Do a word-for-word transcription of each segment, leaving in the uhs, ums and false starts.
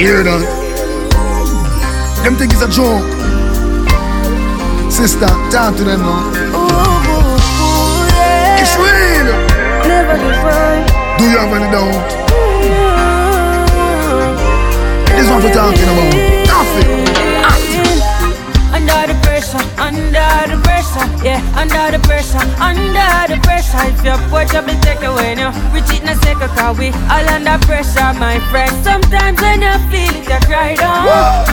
Hear that? Them think it's a joke. Sister, talk to them now. Ooh, ooh, yeah. It's real. Never divine. Do you have any doubt? This one we're talking about. Nothing. Under the pressure, under the pressure, yeah, under the pressure, under the pressure. If your porch up, take away now. We cheat na second cause we all under pressure, my friend. Sometimes when you feel it, you cry down.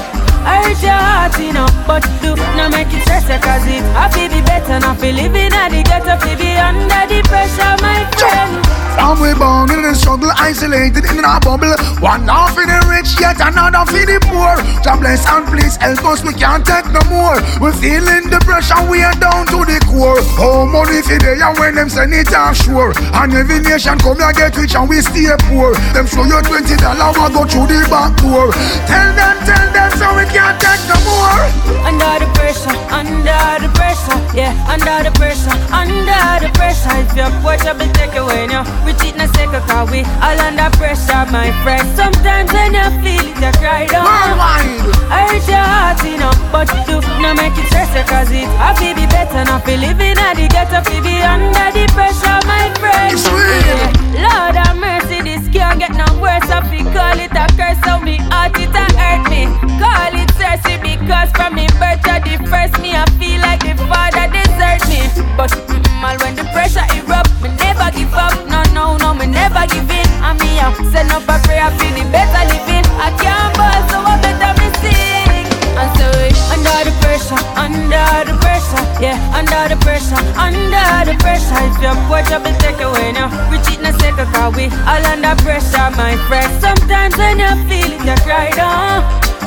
I hurt your heart, you know, but do not make it stress, cause it I feel be better, not feel living at the ghetto, feel be under the pressure, my friend. From we born in the struggle, isolated in a bubble. One half for the rich, yet another for the poor. God bless and please help us, we can't take no more. We're feeling the pressure, we are down to the core. Oh, money for they and when them send it offshore. And every nation come here get rich and we stay poor. Them show you twenty dollars, we go through the back door. Tell them, tell them, so we can't take no more. Under the pressure, under the pressure, yeah, under the pressure, under the pressure. If your porch up, take away now. We cheat na second cause we all under pressure, my friend. Sometimes when you feel it, you cry down. Worldwide. I hurt your heart, you know, but do not make it stress, cause it I feel be better, not feel living at the ghetto, feel be under the pressure, my friend. It's real. Yeah. Lord have mercy, this can't get no worse. I feel call it a curse, so me heart it a hurt me. Call it thirsty because from me birth to the first me I feel like the father desert me. But mm, all when the pressure erupt, me never give up. No, no, no, me never give in. And me I send up a prayer for the better living. I can't ball, so I better me sing. And so we under the pressure, under the pressure, yeah, under the pressure, under the pressure. If your porch up and take away now, we cheat na second cause we all under pressure, my friend. Sometimes when you feel it, you cry down.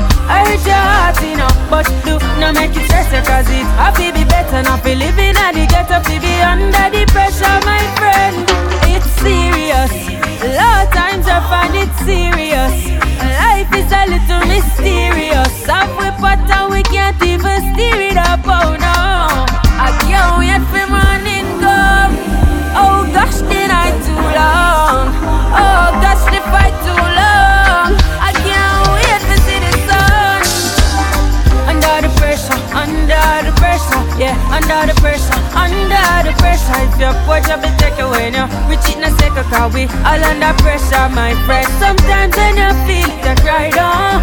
I hurt your heart, you know, but do not make it stress, cause it I feel be better, not feel living at the ghetto, feel be under the pressure, my friend. It's serious, a lot of times I find it serious. Life is a little mysterious. Half we pot and we can't even steer it up, oh no. I can't wait for morning come. Oh gosh, the night too long. Oh gosh, the fight too long. I can't wait to see the sun. Under the pressure, under the pressure, yeah, under the pressure, under the pressure. If your porch up and take away now, we cheat na second cause we all under pressure, my friend. Sometimes when you feel it, you cry down.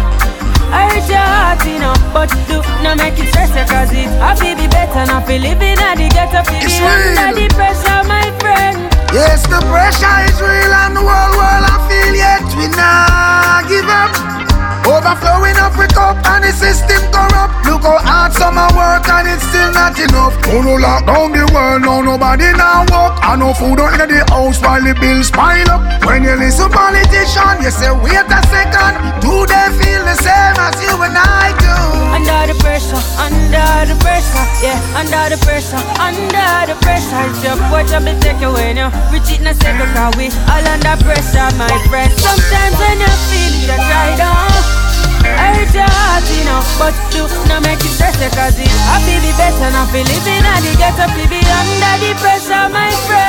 I hurt your heart, you know, but do not make it stress, cause it I feel be better, not feel living at the ghetto, feel be under the pressure, my friend. Yes, the pressure is real and the whole world I feel, yet we not give up. Overflowing up with cup and the system corrupt. Look how hard summer work and it's still not enough. Oh no, lock down the world, no nobody now walk. I no food out in the house while the bills pile up. When you listen politician, you say wait a second. Do they feel the same as you and I do? Under the pressure, under the pressure, yeah, under the pressure, under the pressure. If your porch up and take away now, we cheat na second cause we all under pressure, my friend. Sometimes when you feel it, you cry down. I hurt your heart, you know, but do not make it stress, cause it I feel be better, not feel living at the ghetto, feel be under the pressure, my friend.